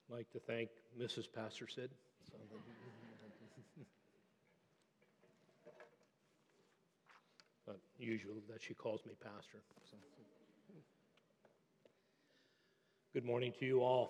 I'd like to thank Mrs. Pastor Sid. Not usual that she calls me pastor. So. Good morning to you all.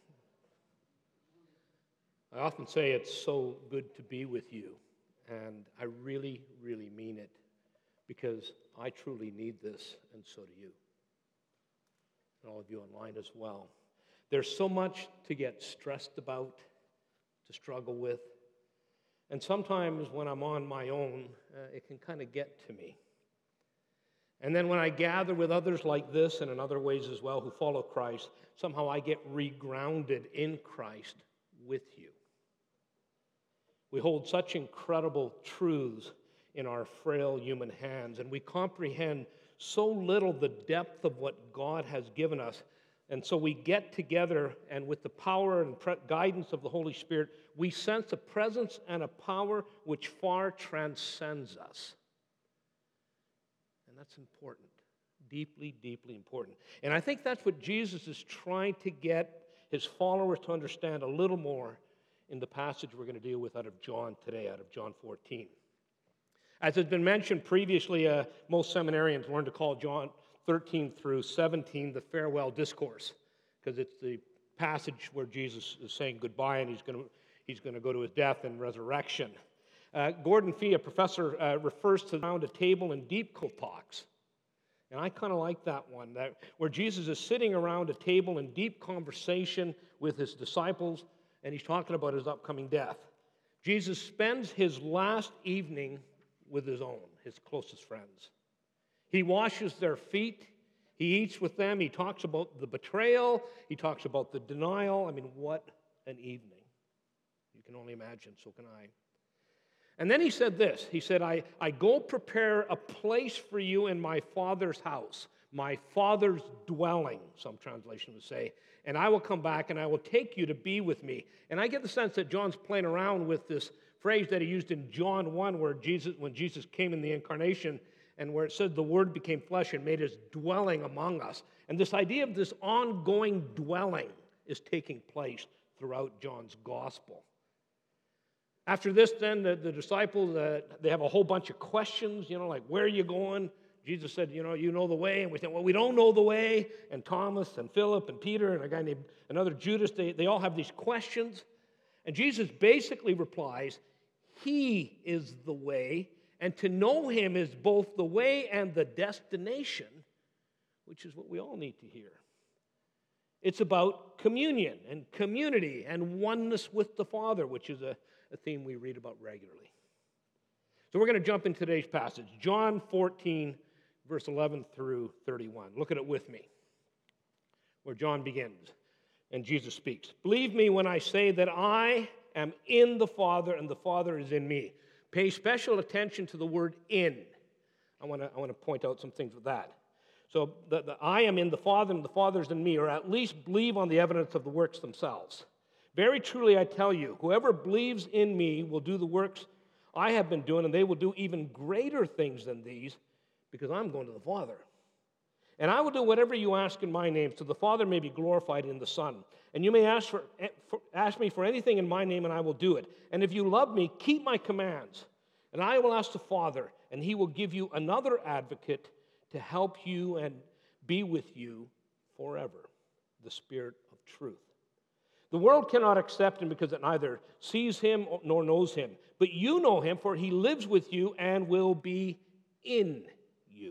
I often say it's so good to be with you, and I really, really mean it, because I truly need this, and so do you. And all of you online as well. There's so much to get stressed about, to struggle with, and sometimes when I'm on my own, it can kind of get to me. And then when I gather with others like this, and in other ways as well, who follow Christ, somehow I get regrounded in Christ with you. We hold such incredible truths in our frail human hands, and we comprehend so little the depth of what God has given us. And so we get together, and with the power and guidance of the Holy Spirit, we sense a presence and a power which far transcends us. And that's important, deeply, deeply important. And I think that's what Jesus is trying to get his followers to understand a little more in the passage we're going to deal with out of John today, out of John 14. As has been mentioned previously, most seminarians learn to call John 13 through 17 the farewell discourse, because it's the passage where Jesus is saying goodbye, and he's going to go to his death and resurrection. Gordon Fee, a professor, refers to around a table in deep talks. And I kind of like that one, where Jesus is sitting around a table in deep conversation with his disciples, and he's talking about his upcoming death. Jesus spends his last evening with his own, his closest friends. He washes their feet. He eats with them. He talks about the betrayal. He talks about the denial. I mean, what an evening. You can only imagine, so can I. And then he said this. He said, I go prepare a place for you in my Father's house, my Father's dwelling, some translation would say, and I will come back and I will take you to be with me. And I get the sense that John's playing around with this phrase that he used in John 1, when Jesus came in the incarnation, and where it said the Word became flesh and made his dwelling among us. And this idea of this ongoing dwelling is taking place throughout John's gospel. After this, then, the disciples, they have a whole bunch of questions, like, where are you going? Jesus said, you know the way. And we said, well, we don't know the way. And Thomas and Philip and Peter and a guy named another Judas, they all have these questions. And Jesus basically replies, he is the way, and to know him is both the way and the destination, which is what we all need to hear. It's about communion and community and oneness with the Father, which is a theme we read about regularly. So we're going to jump into today's passage, John 14, verse 11 through 31. Look at it with me, where John begins, and Jesus speaks. Believe me when I say that I am in the Father and the Father is in me. Pay special attention to the word in. I want to point out some things with that. So the I am in the Father and the Father is in me, or at least believe on the evidence of the works themselves. Very truly I tell you, whoever believes in me will do the works I have been doing, and they will do even greater things than these, because I'm going to the Father. And I will do whatever you ask in my name, so the Father may be glorified in the Son. And you may ask me for anything in my name, and I will do it. And if you love me, keep my commands. And I will ask the Father, and he will give you another advocate to help you and be with you forever, the Spirit of truth. The world cannot accept him because it neither sees him nor knows him. But you know him, for he lives with you and will be in you.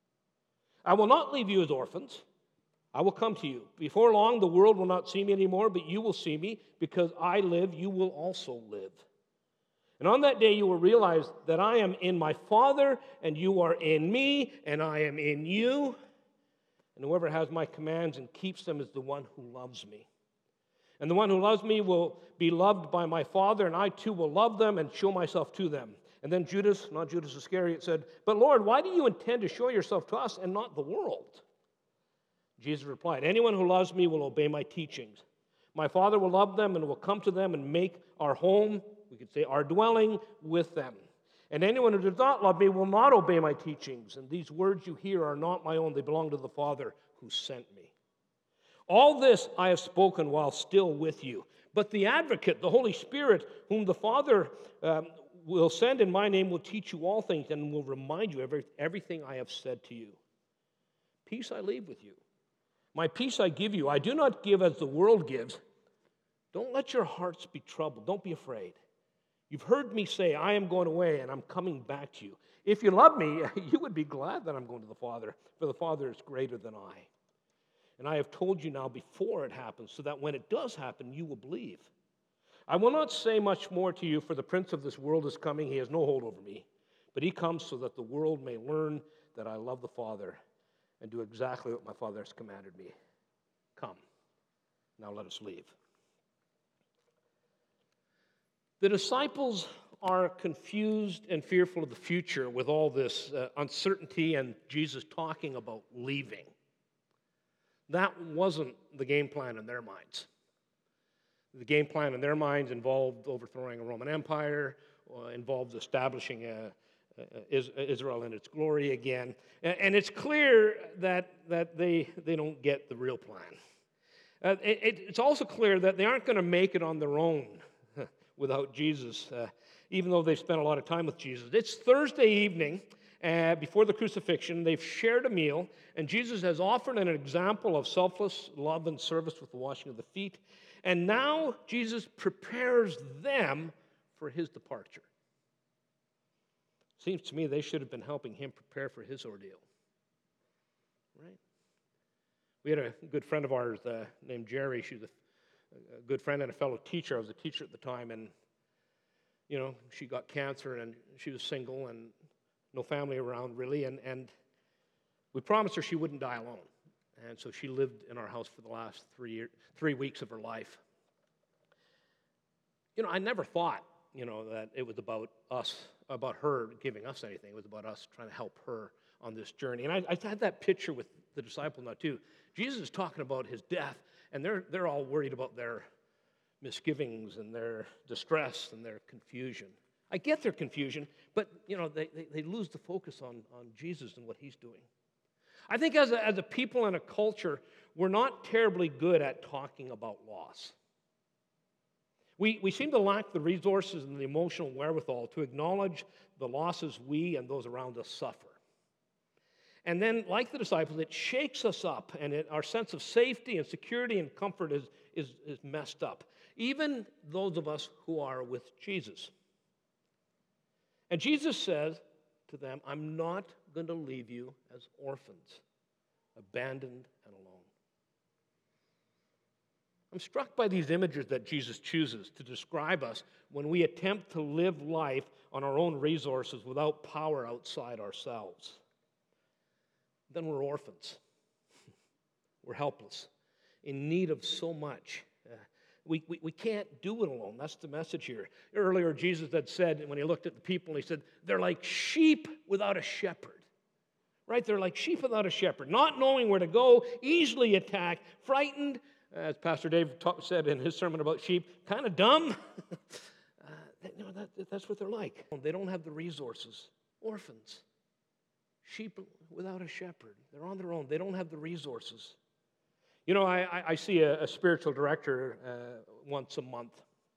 I will not leave you as orphans. I will come to you. Before long, the world will not see me anymore, but you will see me. Because I live, you will also live. And on that day, you will realize that I am in my Father, and you are in me, and I am in you. And whoever has my commands and keeps them is the one who loves me. And the one who loves me will be loved by my Father, and I too will love them and show myself to them. And then Judas, not Judas Iscariot, said, but Lord, why do you intend to show yourself to us and not the world? Jesus replied, anyone who loves me will obey my teachings. My Father will love them and will come to them and make our home, we could say our dwelling, with them. And anyone who does not love me will not obey my teachings. And these words you hear are not my own. They belong to the Father who sent me. All this I have spoken while still with you. But the advocate, the Holy Spirit, whom the Father will send in my name, will teach you all things and will remind you everything I have said to you. Peace I leave with you. My peace I give you. I do not give as the world gives. Don't let your hearts be troubled. Don't be afraid. You've heard me say, I am going away and I'm coming back to you. If you love me, you would be glad that I'm going to the Father, for the Father is greater than I. And I have told you now before it happens, so that when it does happen, you will believe. I will not say much more to you, for the prince of this world is coming. He has no hold over me. But he comes so that the world may learn that I love the Father and do exactly what my Father has commanded me. Come, now let us leave. The disciples are confused and fearful of the future with all this uncertainty and Jesus talking about leaving. That wasn't the game plan in their minds. The game plan in their minds involved overthrowing a Roman Empire, involved establishing Israel in its glory again. And it's clear that they don't get the real plan. It's also clear that they aren't going to make it on their own without Jesus, even though they've spent a lot of time with Jesus. It's Thursday evening before the crucifixion. They've shared a meal, and Jesus has offered an example of selfless love and service with the washing of the feet. And now Jesus prepares them for his departure. Seems to me they should have been helping him prepare for his ordeal. Right? We had a good friend of ours named Jerry. She was a good friend and a fellow teacher. I was a teacher at the time, and she got cancer, and she was single and no family around really, and we promised her she wouldn't die alone. And so she lived in our house for the last 3 weeks of her life. I never thought, that it was about her giving us anything. It was about us trying to help her on this journey. And I had that picture with the disciple now too. Jesus is talking about his death, and they're all worried about their misgivings and their distress and their confusion. I get their confusion, but they lose the focus on Jesus and what he's doing. I think as a people and a culture, we're not terribly good at talking about loss. We seem to lack the resources and the emotional wherewithal to acknowledge the losses we and those around us suffer. And then, like the disciples, it shakes us up, and our sense of safety and security and comfort is messed up. Even those of us who are with Jesus. And Jesus says to them, I'm not going to leave you as orphans, abandoned and alone. I'm struck by these images that Jesus chooses to describe us when we attempt to live life on our own resources without power outside ourselves. Then we're orphans. We're helpless, in need of so much. We can't do it alone. That's the message here. Earlier, Jesus had said, when he looked at the people, he said, they're like sheep without a shepherd. Right? They're like sheep without a shepherd, not knowing where to go, easily attacked, frightened, as Pastor Dave said in his sermon about sheep, kind of dumb. That's what they're like. They don't have the resources. Orphans. Sheep without a shepherd. They're on their own. They don't have the resources. I see a spiritual director once a month.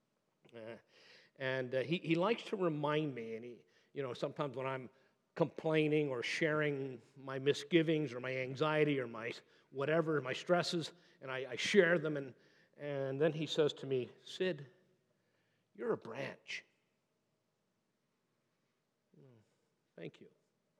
And he likes to remind me, and sometimes when I'm complaining or sharing my misgivings or my anxiety or my whatever, my stresses, and I share them, and then he says to me, Sid, you're a branch. Thank you.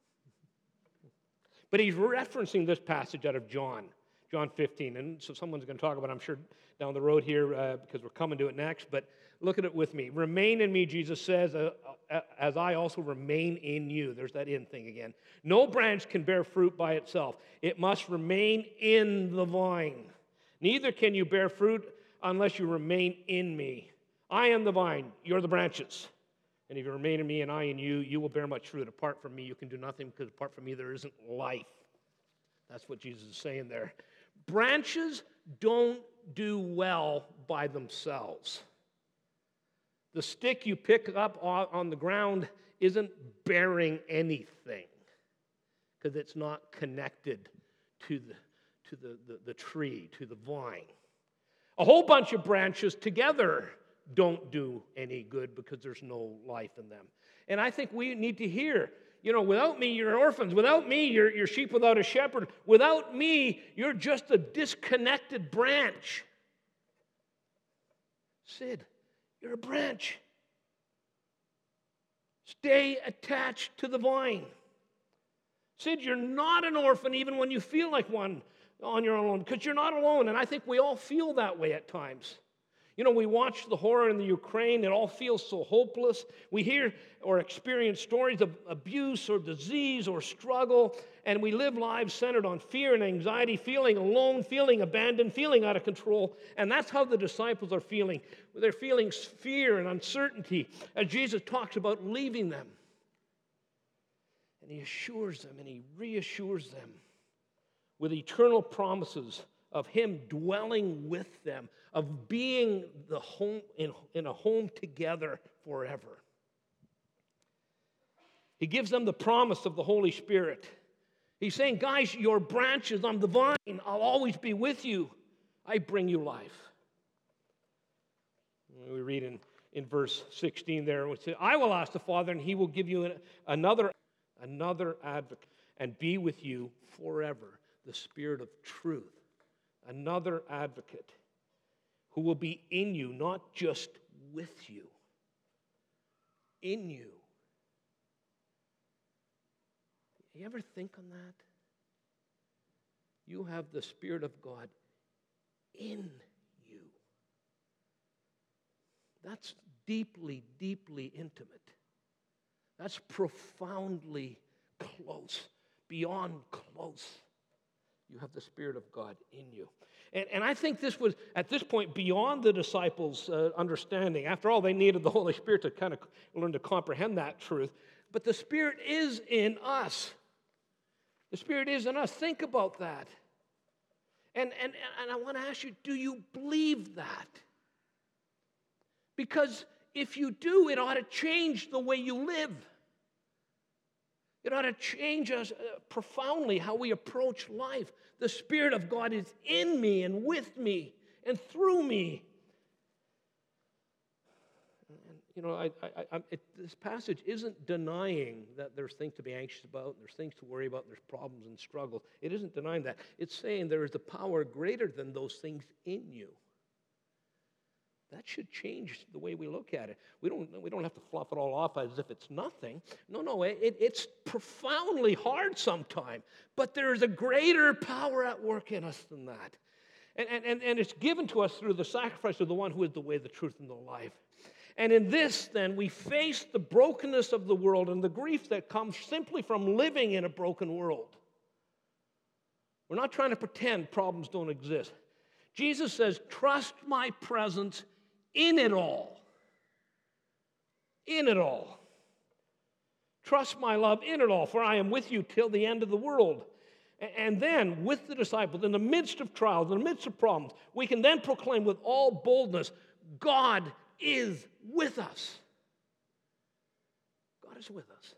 But he's referencing this passage out of John 15, and so someone's going to talk about it, I'm sure, down the road here because we're coming to it next, but look at it with me. Remain in me, Jesus says, as I also remain in you. There's that in thing again. No branch can bear fruit by itself. It must remain in the vine. Neither can you bear fruit unless you remain in me. I am the vine, you're the branches. And if you remain in me and I in you, you will bear much fruit. Apart from me, you can do nothing, because apart from me, there isn't life. That's what Jesus is saying there. Branches don't do well by themselves. The stick you pick up on the ground isn't bearing anything because it's not connected to to the tree, to the vine. A whole bunch of branches together don't do any good because there's no life in them. And I think we need to hear, without me, you're orphans. Without me, you're sheep without a shepherd. Without me, you're just a disconnected branch. Sid, you're a branch. Stay attached to the vine. Sid, you're not an orphan even when you feel like one on your own, because you're not alone. And I think we all feel that way at times. We watch the horror in the Ukraine. It all feels so hopeless. We hear or experience stories of abuse or disease or struggle, and we live lives centered on fear and anxiety, feeling alone, feeling abandoned, feeling out of control. And that's how the disciples are feeling. They're feeling fear and uncertainty as Jesus talks about leaving them. And he assures them and he reassures them with eternal promises of him dwelling with them, of being the home in a home together forever. He gives them the promise of the Holy Spirit. He's saying, guys, you're branches, I'm the vine, I'll always be with you. I bring you life. We read in verse 16 there, we say, I will ask the Father, and he will give you another advocate, and be with you forever, the Spirit of truth. Another advocate who will be in you, not just with you, in you. You ever think on that? You have the Spirit of God in you. That's deeply, deeply intimate. That's profoundly close, beyond close. You have the Spirit of God in you. And I think this was, at this point, beyond the disciples' understanding. After all, they needed the Holy Spirit to kind of learn to comprehend that truth. But the Spirit is in us. The Spirit is in us. Think about that. And I want to ask you, do you believe that? Because if you do, it ought to change the way you live. It ought to change us profoundly how we approach life. The Spirit of God is in me and with me and through me. And, this passage isn't denying that there's things to be anxious about, there's things to worry about, there's problems and struggles. It isn't denying that. It's saying there is a power greater than those things in you. That should change the way we look at it. We don't have to fluff it all off as if it's nothing. No, it's profoundly hard sometimes. But there is a greater power at work in us than that. And it's given to us through the sacrifice of the one who is the way, the truth, and the life. And in this, then, we face the brokenness of the world and the grief that comes simply from living in a broken world. We're not trying to pretend problems don't exist. Jesus says, trust my presence in it all. In it all. Trust my love in it all, for I am with you till the end of the world. And then, with the disciples, in the midst of trials, in the midst of problems, we can then proclaim with all boldness, God is with us. God is with us.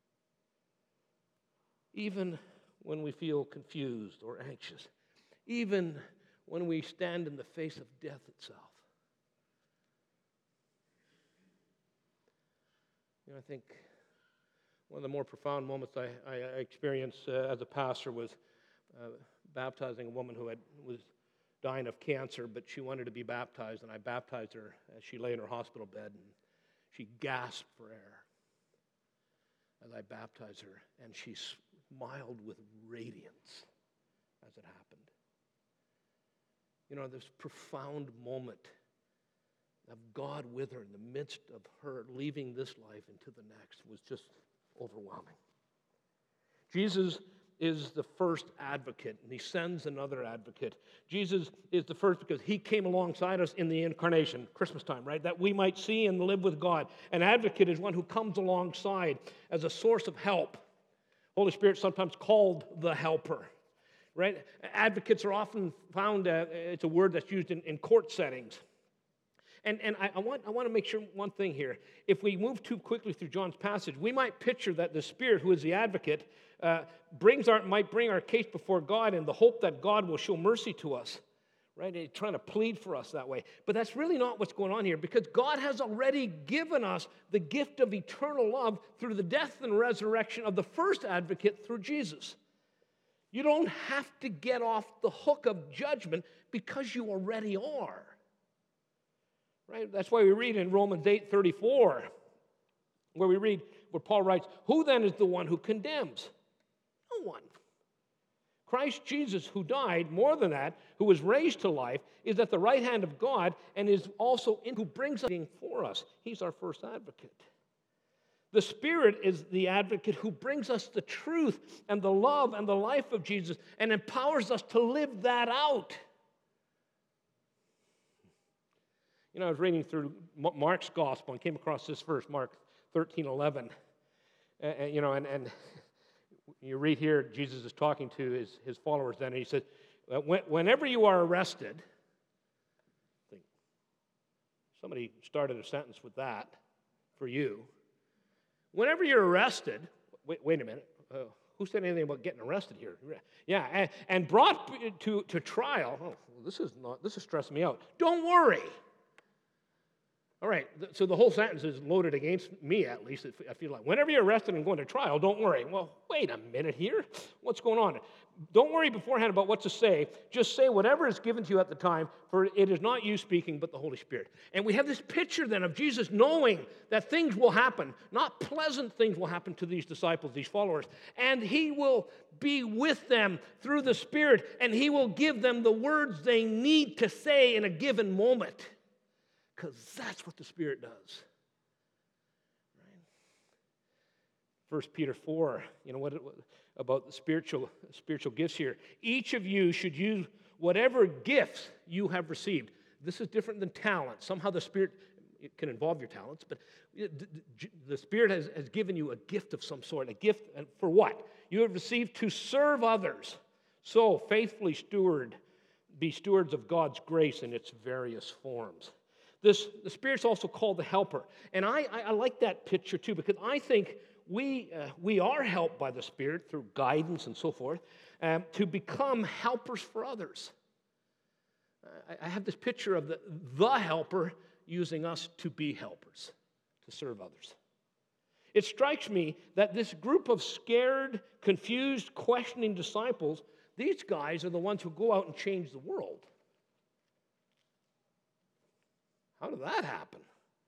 Even when we feel confused or anxious. Even when we stand in the face of death itself. I think one of the more profound moments I experienced as a pastor was baptizing a woman who was dying of cancer, but she wanted to be baptized, and I baptized her as she lay in her hospital bed, and she gasped for air as I baptized her, and she smiled with radiance as it happened. This profound moment of God with her in the midst of her leaving this life into the next was just overwhelming. Jesus is the first advocate, and he sends another advocate. Jesus is the first because he came alongside us in the incarnation, Christmas time, right? That we might see and live with God. An advocate is one who comes alongside as a source of help. Holy Spirit sometimes called the helper, right? Advocates are often found, it's a word that's used in court settings. And I want to make sure one thing here. If we move too quickly through John's passage, we might picture that the Spirit, who is the advocate, might bring our case before God in the hope that God will show mercy to us, right? He's trying to plead for us that way. But that's really not what's going on here, because God has already given us the gift of eternal love through the death and resurrection of the first advocate through Jesus. You don't have to get off the hook of judgment because you already are. Right? That's why we read in Romans 8:34, where Paul writes, "Who then is the one who condemns? No one. Christ Jesus, who died, more than that, who was raised to life, is at the right hand of God and is also who brings us for us. He's our first advocate. The Spirit is the advocate who brings us the truth and the love and the life of Jesus and empowers us to live that out." You know, I was reading through Mark's gospel and came across this verse, Mark 13:11. And you read here, Jesus is talking to his followers then, and he says, whenever you are arrested, I think somebody started a sentence with that for you. Whenever you're arrested, wait a minute, who said anything about getting arrested here? Yeah, and brought to trial. Oh, well, this is stressing me out. Don't worry. All right, so the whole sentence is loaded against me, at least, I feel like. Whenever you're arrested and going to trial, don't worry. Well, wait a minute here. What's going on? Don't worry beforehand about what to say. Just say whatever is given to you at the time, for it is not you speaking, but the Holy Spirit. And we have this picture then of Jesus knowing that things will happen, not pleasant things will happen to these disciples, these followers. And he will be with them through the Spirit, and he will give them the words they need to say in a given moment. Because that's what the Spirit does. Right? 1 Peter 4, you know what about the spiritual gifts here? Each of you should use whatever gifts you have received. This is different than talent. Somehow the Spirit, it can involve your talents, but the Spirit has given you a gift of some sort. A gift for what? You have received to serve others. So faithfully be stewards of God's grace in its various forms. The Spirit's also called the helper. And I like that picture too, because I think we are helped by the Spirit through guidance and so forth to become helpers for others. I have this picture of the helper using us to be helpers, to serve others. It strikes me that this group of scared, confused, questioning disciples, these guys are the ones who go out and change the world. How did that happen?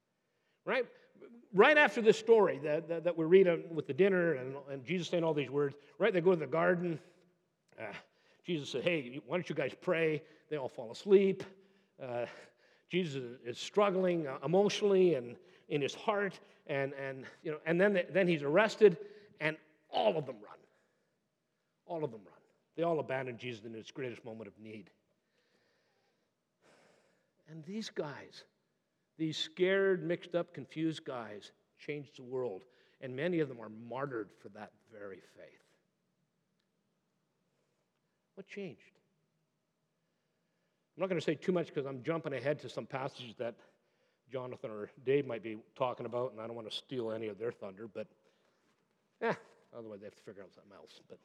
Right after this story that we read with the dinner and Jesus saying all these words, right, they go to the garden. Jesus said, "Hey, why don't you guys pray?" They all fall asleep. Jesus is struggling emotionally and in his heart, and then he's arrested, and all of them run. All of them run. They all abandon Jesus in his greatest moment of need. And these guys, these scared, mixed up, confused guys, changed the world. And many of them are martyred for that very faith. What changed? I'm not going to say too much because I'm jumping ahead to some passages that Jonathan or Dave might be talking about, and I don't want to steal any of their thunder, but otherwise they have to figure out something else. But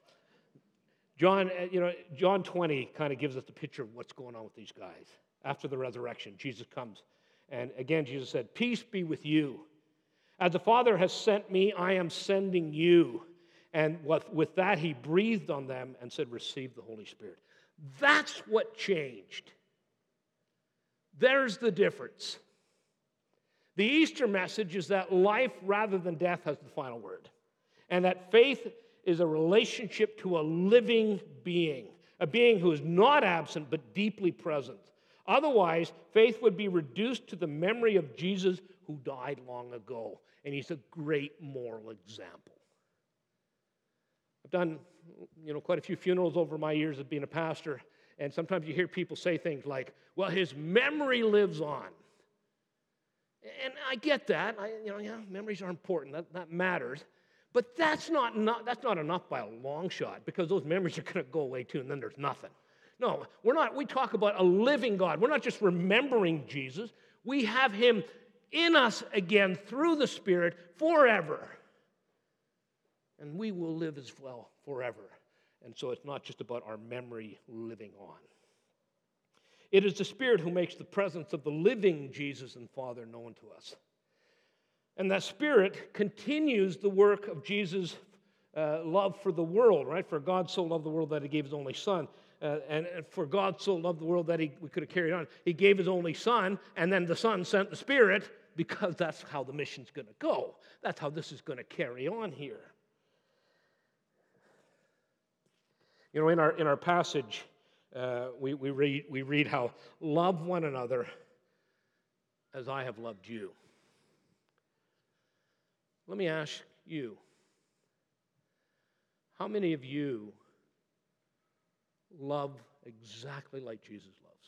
John 20 kind of gives us the picture of what's going on with these guys. After the resurrection, Jesus comes. And again, Jesus said, "Peace be with you. As the Father has sent me, I am sending you." And with that, he breathed on them and said, "Receive the Holy Spirit." That's what changed. There's the difference. The Easter message is that life rather than death has the final word. And that faith is a relationship to a living being, a being who is not absent but deeply present. Otherwise, faith would be reduced to the memory of Jesus who died long ago. And he's a great moral example. I've done, quite a few funerals over my years of being a pastor, and sometimes you hear people say things like, "Well, his memory lives on." And I get that. Memories are important. That matters. But that's not enough by a long shot, because those memories are going to go away too, and then there's nothing. No, we're not. We talk about a living God. We're not just remembering Jesus. We have him in us again through the Spirit forever. and we will live as well forever. And so it's not just about our memory living on. It is the Spirit who makes the presence of the living Jesus and Father known to us. And that Spirit continues the work of Jesus' love for the world, right? For God so loved the world that he gave his only Son. And for God so loved the world that we could have carried on. He gave his only Son, and then the Son sent the Spirit, because that's how the mission's going to go. That's how this is going to carry on here. You know, in our passage, we read how love one another as I have loved you. Let me ask you, how many of you love exactly like Jesus loves?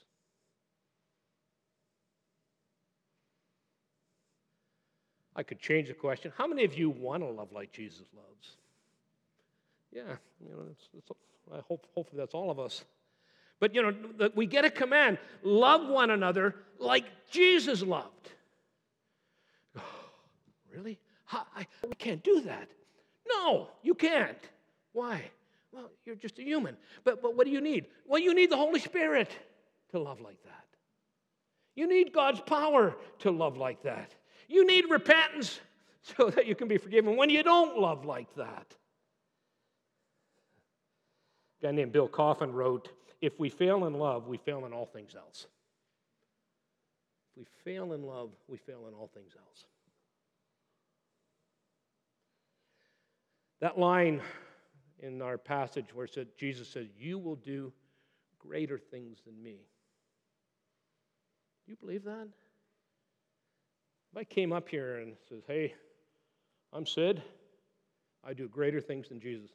I could change the question. How many of you want to love like Jesus loves? Yeah, you know, hopefully that's all of us. But, you know, we get a command, love one another like Jesus loved. Oh, really? We can't do that. No, you can't. Why? Well, you're just a human. But what do you need? Well, you need the Holy Spirit to love like that. You need God's power to love like that. You need repentance so that you can be forgiven when you don't love like that. A guy named Bill Coffin wrote, if we fail in love, we fail in all things else. If we fail in love, we fail in all things else. That line in our passage where Jesus says, you will do greater things than me. Do you believe that? If I came up here and says, hey, I'm Sid, I do greater things than Jesus.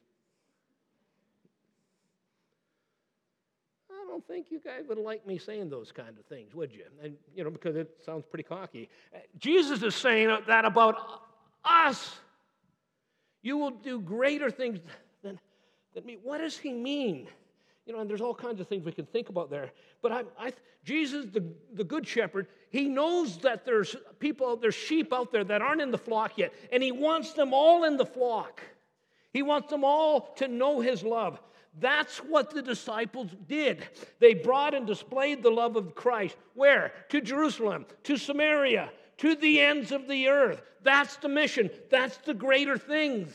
I don't think you guys would like me saying those kind of things, would you? And, you know, because it sounds pretty cocky. Jesus is saying that about us. You will do greater things than me. What does he mean? You know, and there's all kinds of things we can think about there. But Jesus, the good shepherd, he knows that there's sheep out there that aren't in the flock yet. And he wants them all in the flock. He wants them all to know his love. That's what the disciples did. They brought and displayed the love of Christ. Where? To Jerusalem, to Samaria, to the ends of the earth. That's the mission. That's the greater things.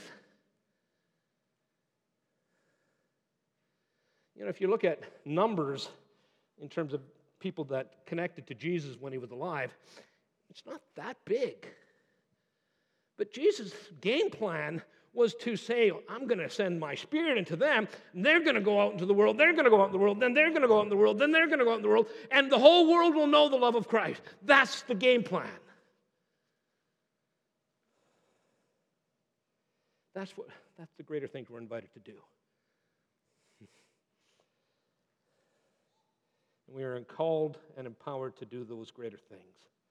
You know, if you look at numbers in terms of people that connected to Jesus when he was alive, it's not that big. But Jesus' game plan was to say, I'm going to send my Spirit into them, and they're going to go out into the world, they're going to go out in the world, then they're going to go out in the world, then they're going to go out in the world, and the whole world will know the love of Christ. That's the game plan. That's the greater things we're invited to do. And we are called and empowered to do those greater things.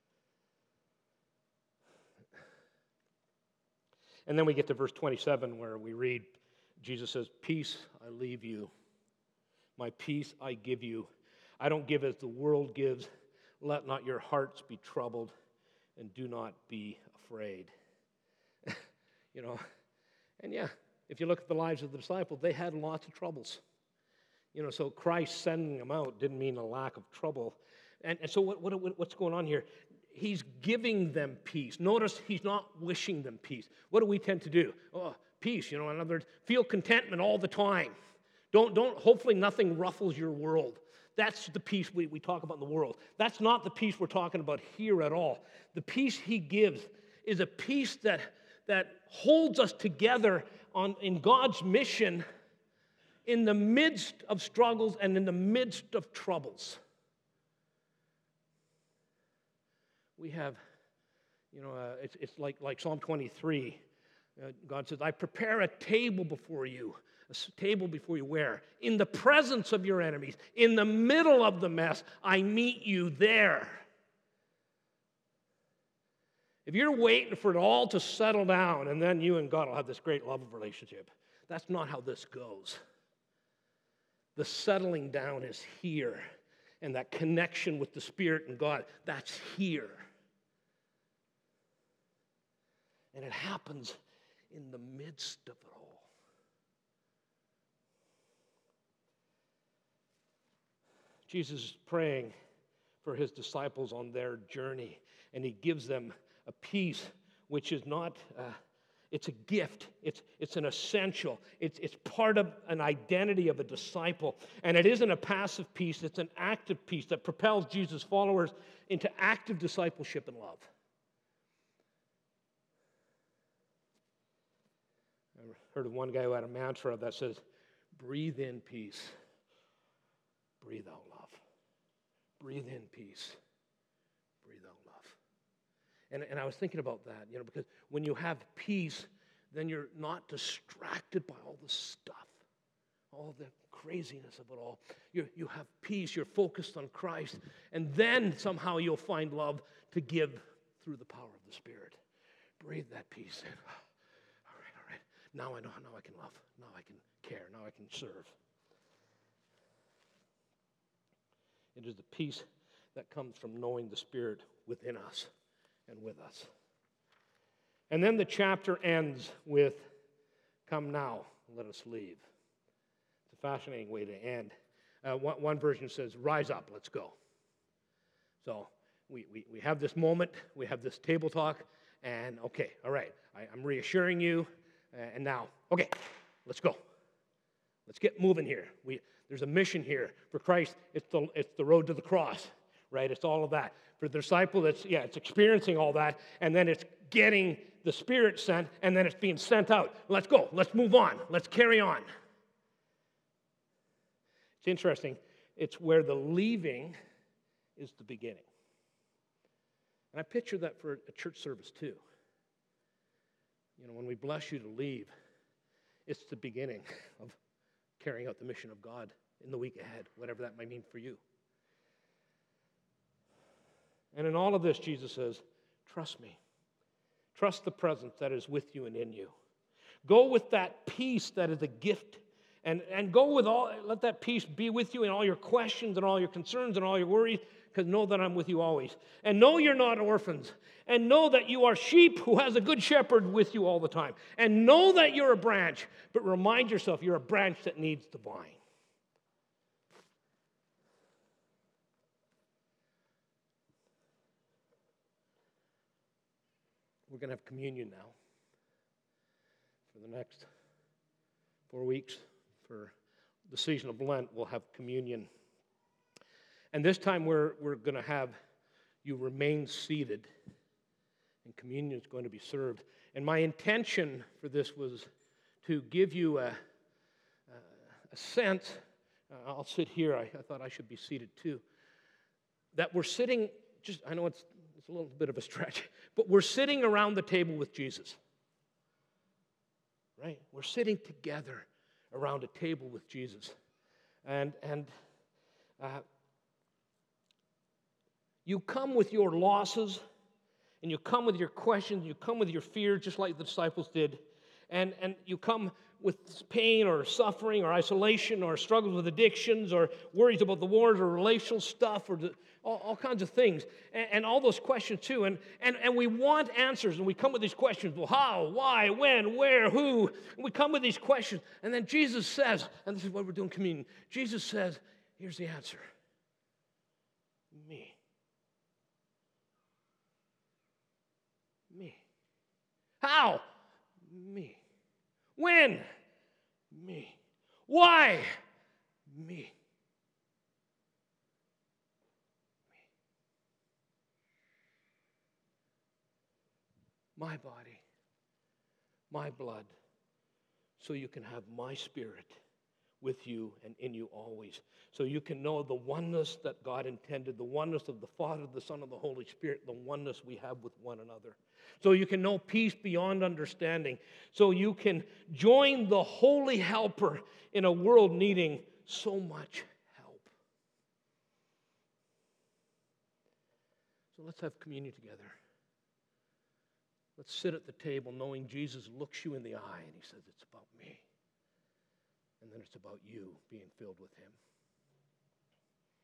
And then we get to verse 27 where we read, Jesus says, peace I leave you. My peace I give you. I don't give as the world gives. Let not your hearts be troubled, and do not be afraid. You know, and yeah, if you look at the lives of the disciples, they had lots of troubles. You know, so Christ sending them out didn't mean a lack of trouble. And so what's going on here? He's giving them peace. Notice he's not wishing them peace. What do we tend to do? Oh, peace, you know, in other words, feel contentment all the time. Hopefully nothing ruffles your world. That's the peace we talk about in the world. That's not the peace we're talking about here at all. The peace he gives is a peace that holds us together in God's mission in the midst of struggles and in the midst of troubles. We have, you know, it's like Psalm 23. God says, I prepare a table before you. A table before you where? In the presence of your enemies. In the middle of the mess, I meet you there. If you're waiting for it all to settle down and then you and God will have this great love relationship, that's not how this goes. The settling down is here. And that connection with the Spirit and God, that's here. And it happens in the midst of it all. Jesus is praying for his disciples on their journey, and he gives them a peace which is not, it's a gift. It's an essential. It's part of an identity of a disciple. And it isn't a passive peace, it's an active peace that propels Jesus' followers into active discipleship and love. I heard of one guy who had a mantra that says, breathe in peace, breathe out love. Breathe in peace, breathe out love. And I was thinking about that, because when you have peace, then you're not distracted by all the stuff, all the craziness of it all. You have peace, you're focused on Christ, and then somehow you'll find love to give through the power of the Spirit. Breathe that peace in. All right. Now I know, now I can love, now I can care, now I can serve. It is the peace that comes from knowing the Spirit within us and with us. And then the chapter ends with, come now, let us leave. It's a fascinating way to end. One version says, rise up, let's go. So we have this moment, we have this table talk, and okay, all right, I'm reassuring you, and now, okay, let's go. Let's get moving here. There's a mission here. For Christ, it's the road to the cross, right? It's all of that. For the disciple, it's experiencing all that, and then it's getting the Spirit sent, and then it's being sent out. Let's go. Let's move on. Let's carry on. It's interesting. It's where the leaving is the beginning. And I picture that for a church service too. When we bless you to leave, it's the beginning of carrying out the mission of God in the week ahead, whatever that might mean for you. And in all of this, Jesus says, trust me. Trust the presence that is with you and in you. Go with that peace that is a gift, and go with let that peace be with you in all your questions and all your concerns and all your worries, because know that I'm with you always. And know you're not orphans. And know that you are sheep who has a good shepherd with you all the time. And know that you're a branch, but remind yourself you're a branch that needs the vine. We're going to have communion now for the next 4 weeks. For the season of Lent, we'll have communion. And this time we're going to have you remain seated, and communion is going to be served. And my intention for this was to give you a sense, I'll sit here, I thought I should be seated too, that we're sitting, I know it's a little bit of a stretch, but we're sitting around the table with Jesus, right? We're sitting together around a table with Jesus. And you come with your losses, and you come with your questions, you come with your fears, just like the disciples did, and you come with pain or suffering or isolation or struggles with addictions or worries about the wars or relational stuff or all kinds of things, and all those questions too, and we want answers, and we come with these questions, well, how, why, when, where, who, and we come with these questions, and then Jesus says, and this is why we're doing communion, Jesus says, here's the answer, me. Me. How? Me. When? Me. Why? Me. My body, my blood, so you can have my Spirit with you and in you always. So you can know the oneness that God intended, the oneness of the Father, the Son, and the Holy Spirit, the oneness we have with one another. So you can know peace beyond understanding. So you can join the Holy Helper in a world needing so much help. So let's have communion together. Let's sit at the table knowing Jesus looks you in the eye and he says, it's about me. And then it's about you being filled with him.